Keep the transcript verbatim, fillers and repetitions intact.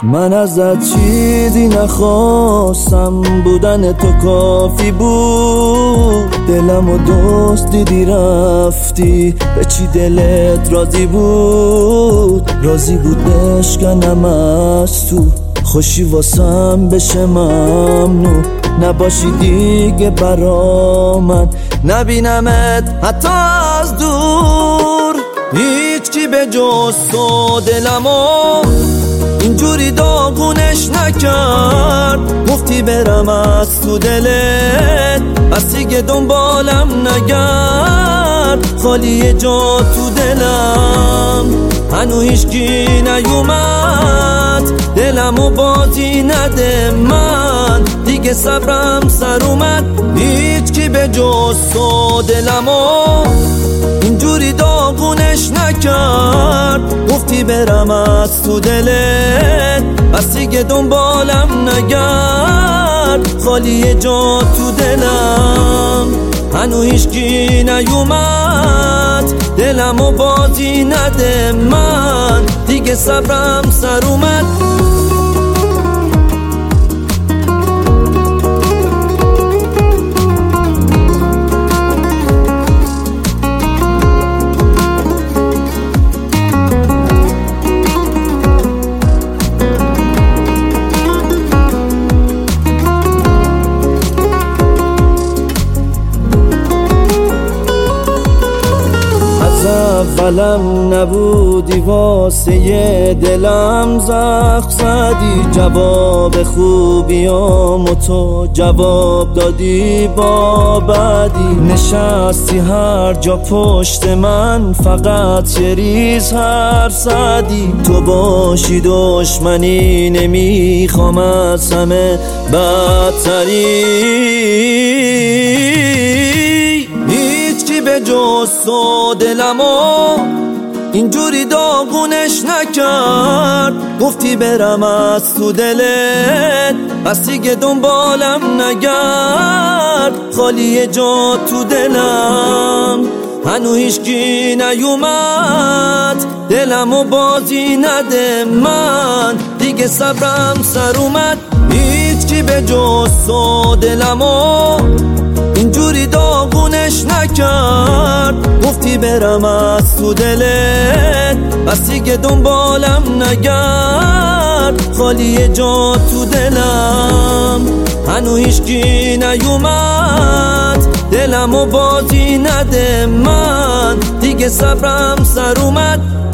من ازت چیزی نخواستم، بودن تو کافی بود. دلمو دوست دیدی رفتی، به چی دلت راضی بود؟ راضی بود بشکنم از تو، خوشی واسم بشه ممنون. نباشی دیگه برا من، نبینمت حتی از دور. هیچ کی به جز تو دلمو اینجوری داغونش نکرد. گفتی برم از تو دلت، بس دیگه دنبالم نگرد. خالی جا تو دلم، هنو هیچکی نیومد. دلمو بازی نده من، دیگه صبرم سر اومد. هیچ کی به جز تو دلمو اینجوری داغونش نکرد. گفتی برم از تو دلت، بس دیگه دنبالم نگرد. خالی جا تو دلم، هنو هیچکی نیومد. دلمو بازی نده من، دیگه صبرم سر اومد. اولم نبودی واسه دلم زخم زدی. جواب خوبیامو تو جواب دادی با بدی. نشستی هر جا پشت من، فقط یه ریز حرف زدی. تو باشی دشمنی نمیخوام، از همه بدتری. به جز تو دلمو اینجوری داغونش نکرد. گفتی برم از تو دلت، بس دیگه دنبالم نگرد. خالی جا تو دلم، هنو هیچکی نیومد. دلمو بازی نده من، دیگه صبرم سر اومد. هیچ کی به جز تو دلمو اینجوری داغونش نکرد. گفتی برم از تو دلت، بس دیگه دنبالم نگرد. خالی جا تو دلم، هنو هیچکی نیومد. دلمو بازی نده من، دیگه صبرم سر اومد.